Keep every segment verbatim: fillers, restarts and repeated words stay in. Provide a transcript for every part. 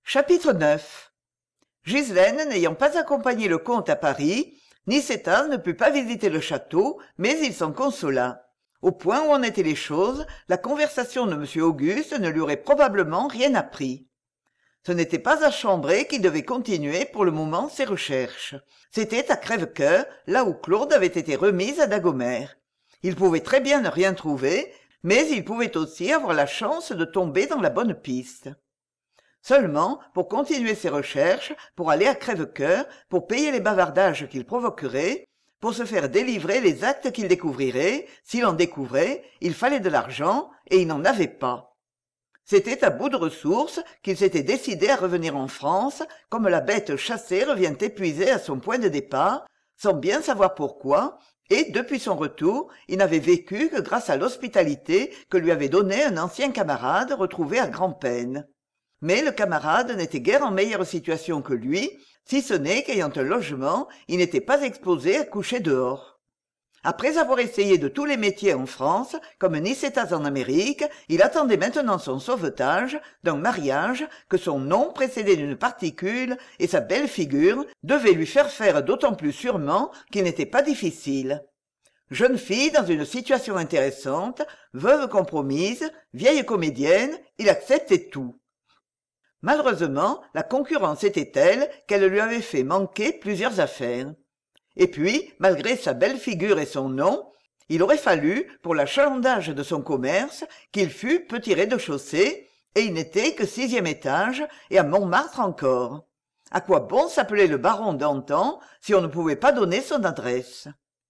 Chapitre neuf. Ghislaine n'ayant pas accompagné le comte à Paris, Nicétas ne put pas visiter le château, mais il s'en consola. Au point où en étaient les choses, la conversation de M. Auguste ne lui aurait probablement rien appris. Ce n'était pas à Chambray qu'il devait continuer pour le moment ses recherches. C'était à Crèvecoeur, là où Claude avait été remise à Dagomère. Il pouvait très bien ne rien trouver, mais il pouvait aussi avoir la chance de tomber dans la bonne piste. Seulement, pour continuer ses recherches, pour aller à Crèvecoeur, pour payer les bavardages qu'il provoquerait, pour se faire délivrer les actes qu'il découvrirait, s'il en découvrait, il fallait de l'argent, et il n'en avait pas. C'était à bout de ressources qu'il s'était décidé à revenir en France, comme la bête chassée revient épuisée à son point de départ, sans bien savoir pourquoi, et depuis son retour, il n'avait vécu que grâce à l'hospitalité que lui avait donnée un ancien camarade retrouvé à grand-peine. Mais le camarade n'était guère en meilleure situation que lui, si ce n'est qu'ayant un logement, il n'était pas exposé à coucher dehors. Après avoir essayé de tous les métiers en France, comme Nicétas en Amérique, il attendait maintenant son sauvetage d'un mariage que son nom précédé d'une particule et sa belle figure devaient lui faire faire d'autant plus sûrement qu'il n'était pas difficile. Jeune fille dans une situation intéressante, veuve compromise, vieille comédienne, il acceptait tout. Malheureusement, la concurrence était telle qu'elle lui avait fait manquer plusieurs affaires. Et puis, malgré sa belle figure et son nom, il aurait fallu, pour l'achalandage de son commerce, qu'il fût petit rez-de-chaussée, et il n'était que sixième étage, et à Montmartre encore. À quoi bon s'appeler le baron d'antan si on ne pouvait pas donner son adresse?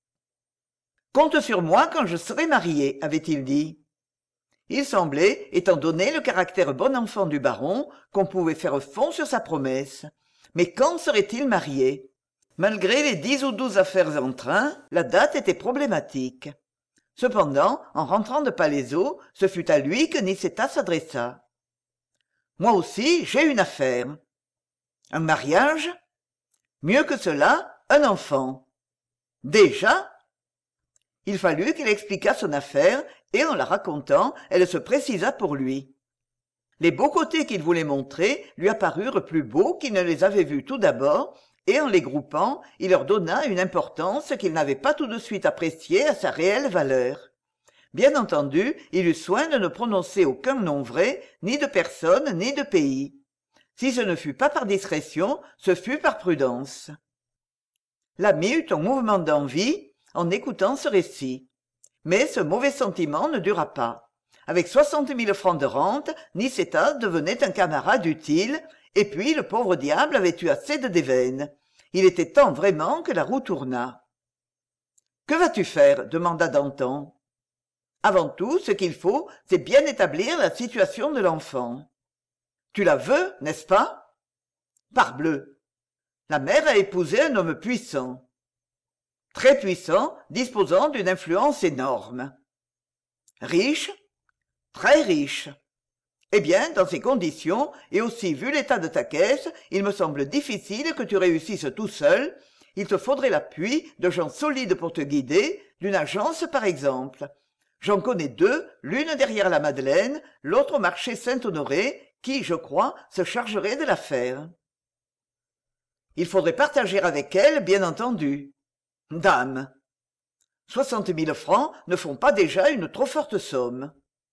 « Compte sur moi quand je serai marié, avait-il dit. Il semblait, étant donné le caractère bon enfant du baron, qu'on pouvait faire fond sur sa promesse. Mais quand serait-il marié? Malgré les dix ou douze affaires en train, la date était problématique. Cependant, en rentrant de Palaiseau, ce fut à lui que Nicétas s'adressa. « Moi aussi, j'ai une affaire. »« Un mariage ?»« Mieux que cela, un enfant. »« Déjà ?» Il fallut qu'il expliquât son affaire, et en la racontant, elle se précisa pour lui. Les beaux côtés qu'il voulait montrer lui apparurent plus beaux qu'il ne les avait vus tout d'abord, et en les groupant, il leur donna une importance qu'il n'avait pas tout de suite appréciée à sa réelle valeur. Bien entendu, il eut soin de ne prononcer aucun nom vrai, ni de personne, ni de pays. Si ce ne fut pas par discrétion, ce fut par prudence. L'ami eut un mouvement d'envie en écoutant ce récit. Mais ce mauvais sentiment ne dura pas. Avec soixante mille francs de rente, Nicétas devenait un camarade utile, et puis le pauvre diable avait eu assez de déveine. Il était temps vraiment que la roue tournât. « Que vas-tu faire ?» demanda Danton. « Avant tout, ce qu'il faut, c'est bien établir la situation de l'enfant. Tu la veux, n'est-ce pas ? Parbleu ! La mère a épousé un homme puissant. Très puissant, disposant d'une influence énorme. Riche? Très riche. Eh bien, dans ces conditions, et aussi vu l'état de ta caisse, il me semble difficile que tu réussisses tout seul. Il te faudrait l'appui de gens solides pour te guider, d'une agence par exemple. J'en connais deux, l'une derrière la Madeleine, l'autre au marché Saint-Honoré, qui, je crois, se chargerait de l'affaire. Il faudrait partager avec elle, bien entendu. Dame, soixante mille francs ne font pas déjà une trop forte somme.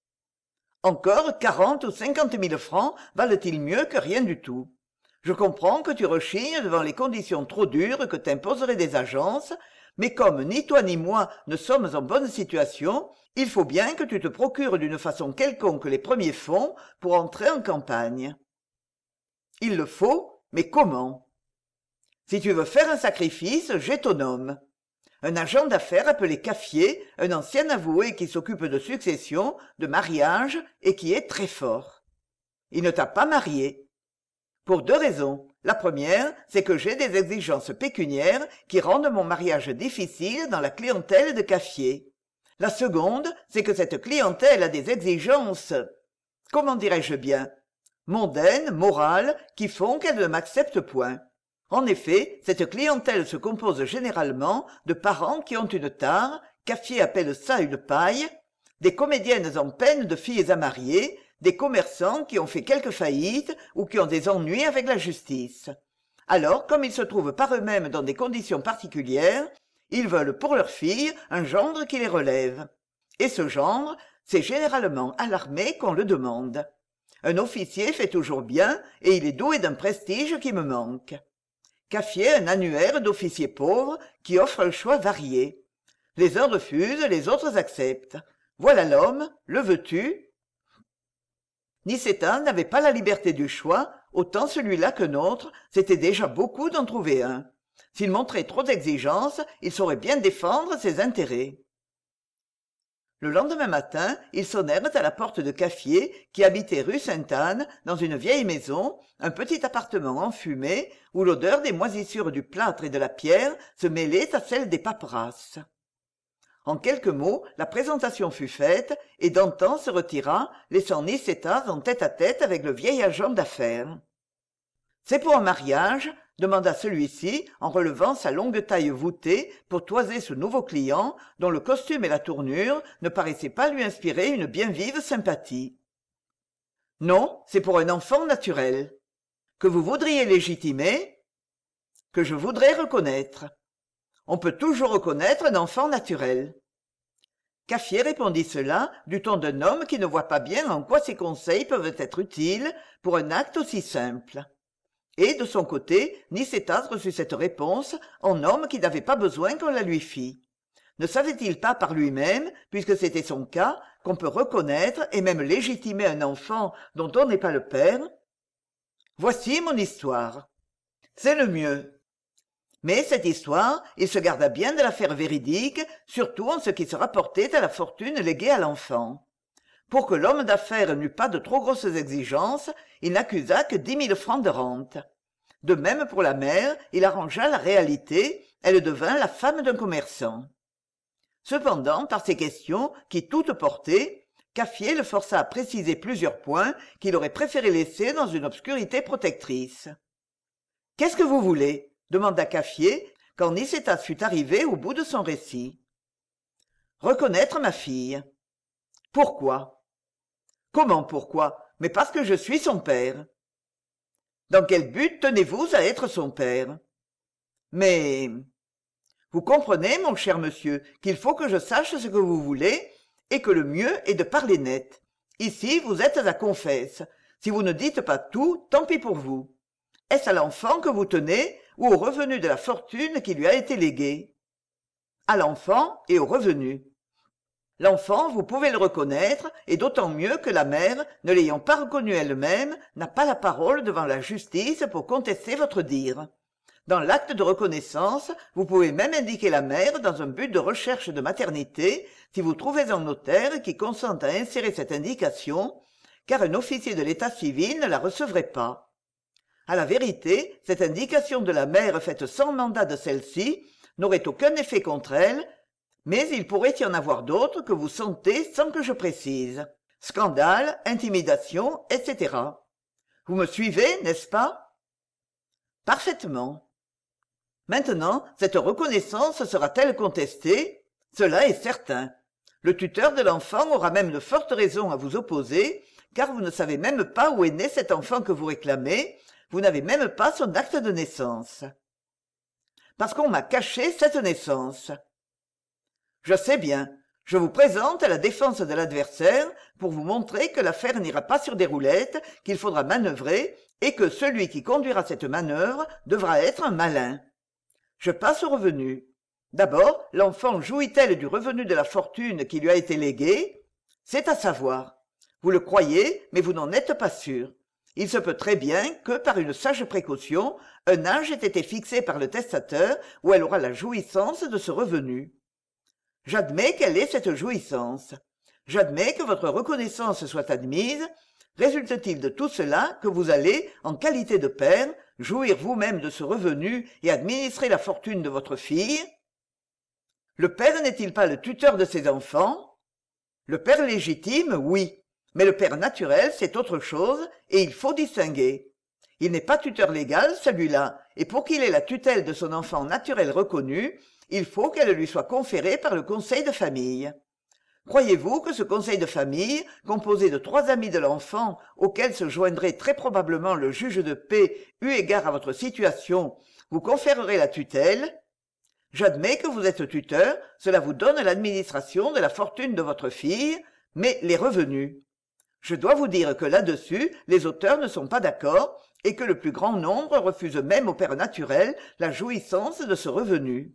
Encore quarante ou cinquante mille francs valent-ils mieux que rien du tout. Je comprends que tu rechignes devant les conditions trop dures que t'imposeraient des agences, mais comme ni toi ni moi ne sommes en bonne situation, il faut bien que tu te procures d'une façon quelconque les premiers fonds pour entrer en campagne. Il le faut, mais comment? Si tu veux faire un sacrifice, j'ai ton homme. Un agent d'affaires appelé Caffier, un ancien avoué qui s'occupe de succession, de mariage, et qui est très fort. Il ne t'a pas marié. Pour deux raisons. La première, c'est que j'ai des exigences pécuniaires qui rendent mon mariage difficile dans la clientèle de Caffier. La seconde, c'est que cette clientèle a des exigences, comment dirais-je bien, mondaines, morales, qui font qu'elle ne m'accepte point. En effet, cette clientèle se compose généralement de parents qui ont une tare, Caffier appelle ça une paille, des comédiennes en peine de filles à marier, des commerçants qui ont fait quelque faillite ou qui ont des ennuis avec la justice. Alors, comme ils se trouvent par eux-mêmes dans des conditions particulières, ils veulent pour leur fille un gendre qui les relève. Et ce gendre, c'est généralement à l'armée qu'on le demande. Un officier fait toujours bien, et il est doué d'un prestige qui me manque. Caffier a un annuaire d'officiers pauvres qui offre un choix varié. Les uns refusent, les autres acceptent. Voilà l'homme, le veux-tu? Nicétas n'avait pas la liberté du choix, autant celui-là que nôtre, c'était déjà beaucoup d'en trouver un. S'il montrait trop d'exigence, il saurait bien défendre ses intérêts. Le lendemain matin, ils sonnèrent à la porte de Caffier, qui habitait rue Sainte-Anne, dans une vieille maison, un petit appartement enfumé, où l'odeur des moisissures du plâtre et de la pierre se mêlait à celle des paperasses. En quelques mots, la présentation fut faite, et Dantan se retira, laissant Nicétas en tête-à-tête avec le vieil agent d'affaires. « C'est pour un mariage ?» demanda celui-ci, en relevant sa longue taille voûtée pour toiser ce nouveau client, dont le costume et la tournure ne paraissaient pas lui inspirer une bien vive sympathie. « Non, c'est pour un enfant naturel. Que vous voudriez légitimer ? Que je voudrais reconnaître. On peut toujours reconnaître un enfant naturel. » Caffier répondit cela du ton d'un homme qui ne voit pas bien en quoi ses conseils peuvent être utiles pour un acte aussi simple. Et, de son côté, Nicétas reçut cette réponse en homme qui n'avait pas besoin qu'on la lui fît. Ne savait-il pas par lui-même, puisque c'était son cas, qu'on peut reconnaître et même légitimer un enfant dont on n'est pas le père ? Voici mon histoire. C'est le mieux. Mais cette histoire, il se garda bien de la faire véridique, surtout en ce qui se rapportait à la fortune léguée à l'enfant. Pour que l'homme d'affaires n'eût pas de trop grosses exigences, il n'accusa que dix mille francs de rente. De même pour la mère, il arrangea la réalité, elle devint la femme d'un commerçant. Cependant, par ces questions, qui toutes portaient, Caffier le força à préciser plusieurs points qu'il aurait préféré laisser dans une obscurité protectrice. « Qu'est-ce que vous voulez ?» demanda Caffier, quand Nicétas fut arrivé au bout de son récit. « Reconnaître ma fille. »« Pourquoi ?» ?»« Comment pourquoi ? Mais parce que je suis son père. »« Dans quel but tenez-vous à être son père ? » ?»« Mais... » »« Vous comprenez, mon cher monsieur, qu'il faut que je sache ce que vous voulez, et que le mieux est de parler net. Ici, vous êtes à confesse. Si vous ne dites pas tout, tant pis pour vous. Est-ce à l'enfant que vous tenez, ou au revenu de la fortune qui lui a été léguée ? À l'enfant et au revenu. L'enfant, vous pouvez le reconnaître, et d'autant mieux que la mère, ne l'ayant pas reconnu elle-même, n'a pas la parole devant la justice pour contester votre dire. Dans l'acte de reconnaissance, vous pouvez même indiquer la mère dans un but de recherche de maternité, si vous trouvez un notaire qui consente à insérer cette indication, car un officier de l'état civil ne la recevrait pas. À la vérité, cette indication de la mère faite sans mandat de celle-ci n'aurait aucun effet contre elle, mais il pourrait y en avoir d'autres que vous sentez sans que je précise. Scandale, intimidation, et cetera. Vous me suivez, n'est-ce pas ? Parfaitement. Maintenant, cette reconnaissance sera-t-elle contestée ? Cela est certain. Le tuteur de l'enfant aura même de fortes raisons à vous opposer, car vous ne savez même pas où est né cet enfant que vous réclamez, vous n'avez même pas son acte de naissance. Parce qu'on m'a caché cette naissance. Je sais bien. Je vous présente la défense de l'adversaire pour vous montrer que l'affaire n'ira pas sur des roulettes, qu'il faudra manœuvrer, et que celui qui conduira cette manœuvre devra être un malin. Je passe au revenu. D'abord, l'enfant jouit-elle du revenu de la fortune qui lui a été léguée ? C'est à savoir. Vous le croyez, mais vous n'en êtes pas sûr. Il se peut très bien que, par une sage précaution, un âge ait été fixé par le testateur où elle aura la jouissance de ce revenu. J'admets quelle est cette jouissance. J'admets que votre reconnaissance soit admise. Résulte-t-il de tout cela que vous allez, en qualité de père, jouir vous-même de ce revenu et administrer la fortune de votre fille ? Le père n'est-il pas le tuteur de ses enfants ? Le père légitime, oui. Mais le père naturel, c'est autre chose, et il faut distinguer. Il n'est pas tuteur légal, celui-là, et pour qu'il ait la tutelle de son enfant naturel reconnu, il faut qu'elle lui soit conférée par le conseil de famille. Croyez-vous que ce conseil de famille, composé de trois amis de l'enfant, auquel se joindrait très probablement le juge de paix eu égard à votre situation, vous conférerait la tutelle? J'admets que vous êtes tuteur, cela vous donne l'administration de la fortune de votre fille, mais les revenus. Je dois vous dire que là-dessus, les auteurs ne sont pas d'accord et que le plus grand nombre refuse même au père naturel la jouissance de ce revenu.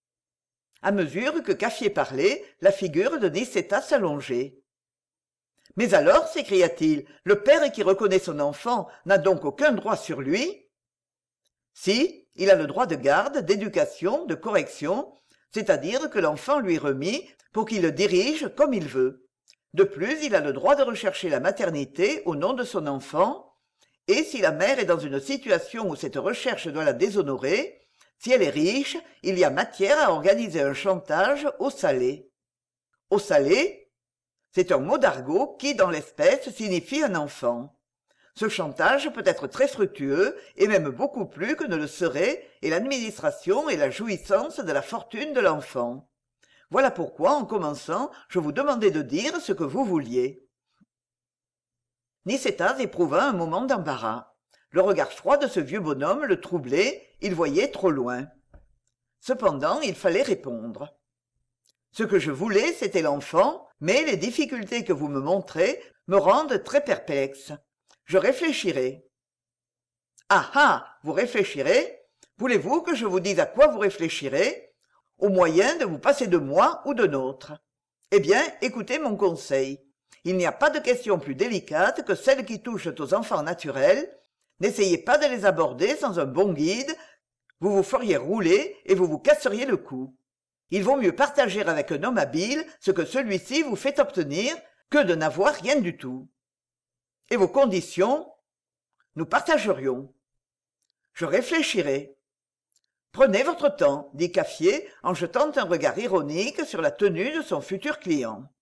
À mesure que Caffier parlait, la figure de Nicétas s'allongeait. « Mais alors, s'écria-t-il, le père qui reconnaît son enfant n'a donc aucun droit sur lui ?»« Si, il a le droit de garde, d'éducation, de correction, c'est-à-dire que l'enfant lui est remis pour qu'il le dirige comme il veut. De plus, il a le droit de rechercher la maternité au nom de son enfant, et si la mère est dans une situation où cette recherche doit la déshonorer, si elle est riche, il y a matière à organiser un chantage au salé. Au salé, c'est un mot d'argot qui, dans l'espèce, signifie un enfant. Ce chantage peut être très fructueux, et même beaucoup plus que ne le serait et l'administration et la jouissance de la fortune de l'enfant. Voilà pourquoi, en commençant, je vous demandais de dire ce que vous vouliez. Nicétas éprouva un moment d'embarras. Le regard froid de ce vieux bonhomme le troublait, il voyait trop loin. Cependant, il fallait répondre. Ce que je voulais, c'était l'enfant, mais les difficultés que vous me montrez me rendent très perplexe. Je réfléchirai. Ah ah, vous réfléchirez? Voulez-vous que je vous dise à quoi vous réfléchirez? Au moyen de vous passer de moi ou de nôtre. Eh bien, écoutez mon conseil. Il n'y a pas de question plus délicate que celles qui touchent aux enfants naturels. N'essayez pas de les aborder sans un bon guide, vous vous feriez rouler et vous vous casseriez le cou. Il vaut mieux partager avec un homme habile ce que celui-ci vous fait obtenir que de n'avoir rien du tout. Et vos conditions? Nous partagerions. Je réfléchirai. Prenez votre temps, dit Caffier en jetant un regard ironique sur la tenue de son futur client.